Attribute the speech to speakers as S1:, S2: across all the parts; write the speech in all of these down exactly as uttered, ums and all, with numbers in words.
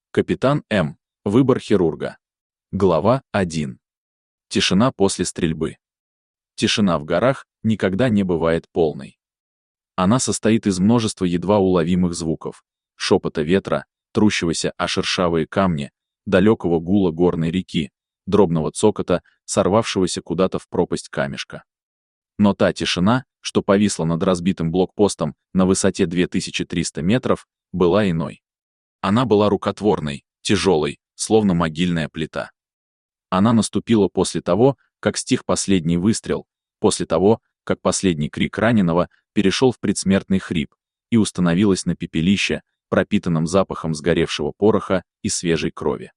S1: Капитан М. Выбор хирурга. Глава один. Тишина после стрельбы. Тишина в горах никогда не бывает полной. Она состоит из множества едва уловимых звуков: шепота ветра, трущегося о шершавые камни, далекого гула горной реки, дробного цокота, сорвавшегося куда-то в пропасть камешка. Но та тишина, что повисла над разбитым блокпостом на высоте две тысячи триста метров, была иной. Она была рукотворной, тяжелой, словно могильная плита. Она наступила после того, как стих последний выстрел, после того, как последний крик раненого перешел в предсмертный хрип, и установилась на пепелище, пропитанном запахом сгоревшего пороха и свежей крови.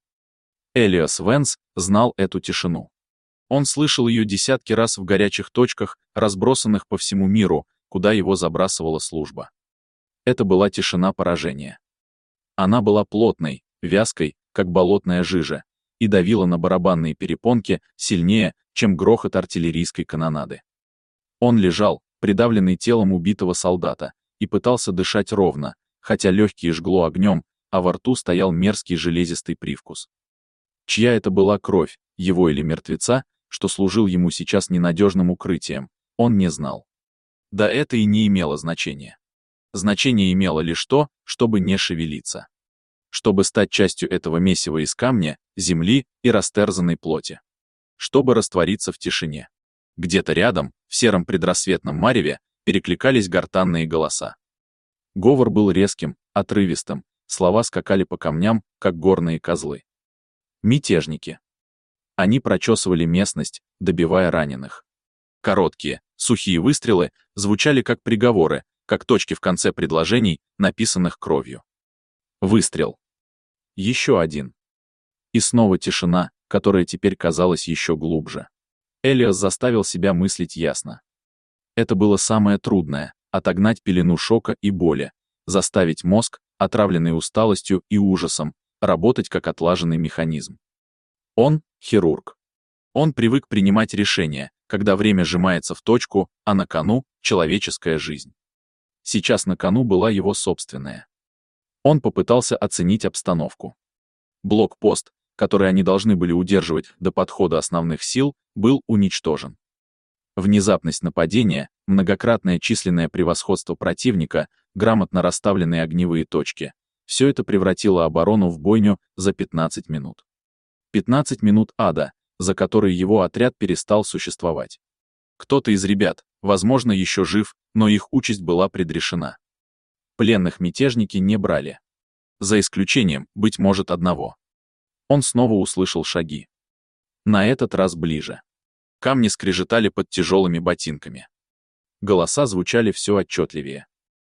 S1: Элиас Венс знал эту тишину. Он слышал ее десятки раз в горячих точках, разбросанных по всему миру, куда его забрасывала служба. Это была тишина поражения. Она была плотной, вязкой, как болотная жижа, и давила на барабанные перепонки сильнее, чем грохот артиллерийской канонады. Он лежал, придавленный телом убитого солдата, и пытался дышать ровно, хотя легкие жгло огнем, а во рту стоял мерзкий железистый привкус. Чья это была кровь, его или мертвеца, что служил ему сейчас ненадежным укрытием, он не знал. Да это и не имело значения. Значение имело лишь то, чтобы не шевелиться. Чтобы стать частью этого месива из камня, земли и растерзанной плоти. Чтобы раствориться в тишине. Где-то рядом, в сером предрассветном мареве, перекликались гортанные голоса. Говор был резким, отрывистым, слова скакали по камням, как горные козлы. Мятежники. Они прочесывали местность, добивая раненых. Короткие, сухие выстрелы звучали как приговоры, как точки в конце предложений, написанных кровью. Выстрел. Еще один. И снова тишина, которая теперь казалась еще глубже. Элиас заставил себя мыслить ясно. Это было самое трудное — отогнать пелену шока и боли, заставить мозг, отравленный усталостью и ужасом, работать как отлаженный механизм. Он — хирург. Он привык принимать решения, когда время сжимается в точку, а на кону — человеческая жизнь. Сейчас на кону была его собственная. Он попытался оценить обстановку. Блокпост, который они должны были удерживать до подхода основных сил, был уничтожен. Внезапность нападения, многократное численное превосходство противника, грамотно расставленные огневые точки — все это превратило оборону в бойню за пятнадцать минут. пятнадцать минут ада, за которые его отряд перестал существовать. Кто-то из ребят, возможно, еще жив, но их участь была предрешена. Пленных мятежники не брали. За исключением, быть может, одного. Он снова услышал шаги. На этот раз ближе. Камни скрежетали под тяжелыми ботинками. Голоса звучали все отчетливее.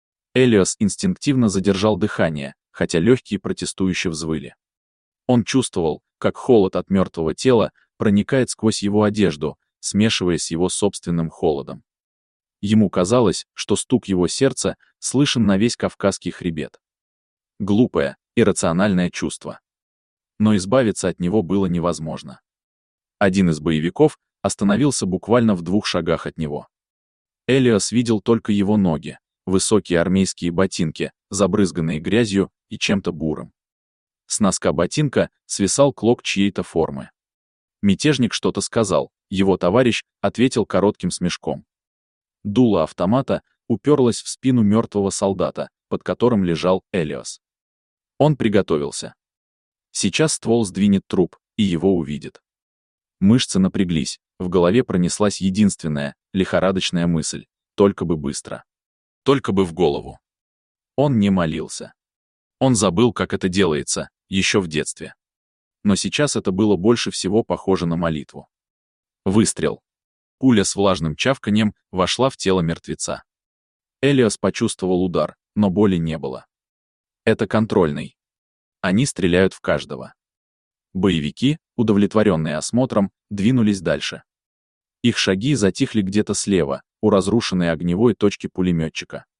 S1: Элиас инстинктивно задержал дыхание, хотя легкие протестующе взвыли. Он чувствовал, как холод от мертвого тела проникает сквозь его одежду, смешиваясь с его собственным холодом. Ему казалось, что стук его сердца слышен на весь Кавказский хребет. Глупое, иррациональное чувство. Но избавиться от него было невозможно. Один из боевиков остановился буквально в двух шагах от него. Элиас видел только его ноги, высокие армейские ботинки, забрызганные грязью и чем-то бурым. С носка ботинка свисал клок чьей-то формы. Мятежник что-то сказал, его товарищ ответил коротким смешком. Дуло автомата уперлось в спину мертвого солдата, под которым лежал Элиас. Он приготовился. Сейчас ствол сдвинет труп, и его увидит. Мышцы напряглись, в голове пронеслась единственная, лихорадочная мысль — только бы быстро. Только бы в голову. Он не молился. Он забыл, как это делается, еще в детстве. Но сейчас это было больше всего похоже на молитву. Выстрел. Пуля с влажным чавканьем вошла в тело мертвеца. Элиас почувствовал удар, но боли не было. Это контрольный. Они стреляют в каждого. Боевики, удовлетворенные осмотром, двинулись дальше. Их шаги затихли где-то слева, у разрушенной огневой точки пулеметчика.